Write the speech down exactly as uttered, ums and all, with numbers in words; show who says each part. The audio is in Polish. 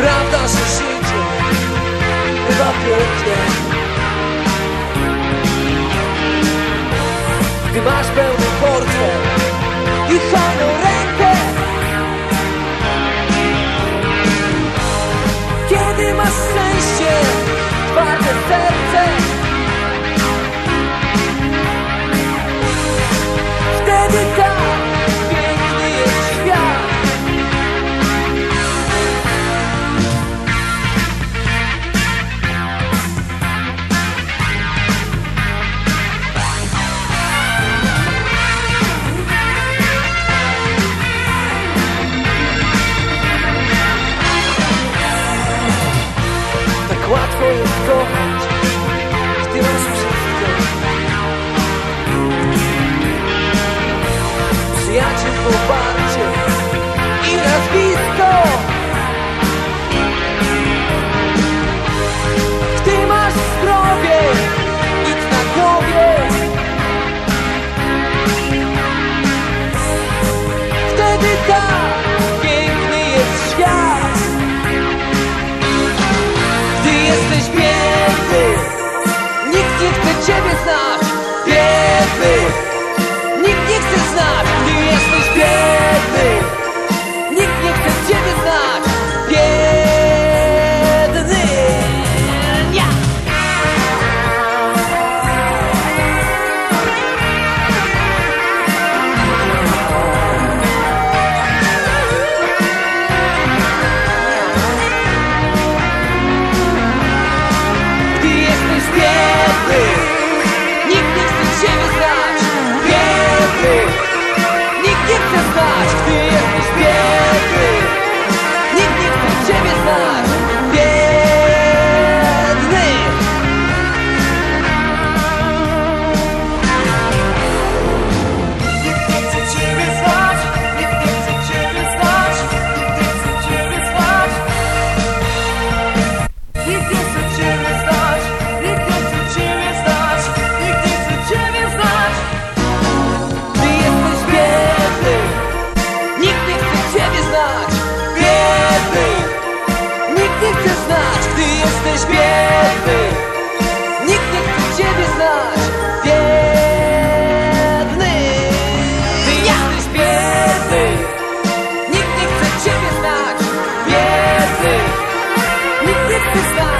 Speaker 1: Prawda, że życie bywa pięknie, gdy masz pełny portfel i wolną rękę. Kiedy masz szczęście, twarde serce, wtedy tak piękny jest świat. Tak łatwo jest kochać, gdy masz wszystko. Przyjaciel, poparcie i nazwisko. Gdy masz zdrowie, nic na głowie, wtedy tak piękny jest świat. Gdy jesteś biedny, nikt nie chce ciebie znać. Biedny, nikt nie chce znać. Gdy jesteś biedny, nikt nie chce ciebie znać. Biedny, ja. Gdy jesteś biedny, nikt nie chce ciebie znać. Biedny, nikt nie chce znać. Gdy jesteś biedny, nikt nie chce ciebie znać. Biedny. Nikt nie chce ciebie znać. Nikt nie chce ciebie znać. Nikt nie chce ciebie znać. Nikt nie chce ciebie znać. Nikt nie chce ciebie znać. Gdy jesteś biedny, nikt nie chce ciebie znać. Biedny, nikt nie chce znać. Gdy jesteś biedny, nikt nie chce ciebie znać. Biedny. Gdy jesteś biedny, nikt nie chce ciebie znać. Biedny, nikt nie chce znać.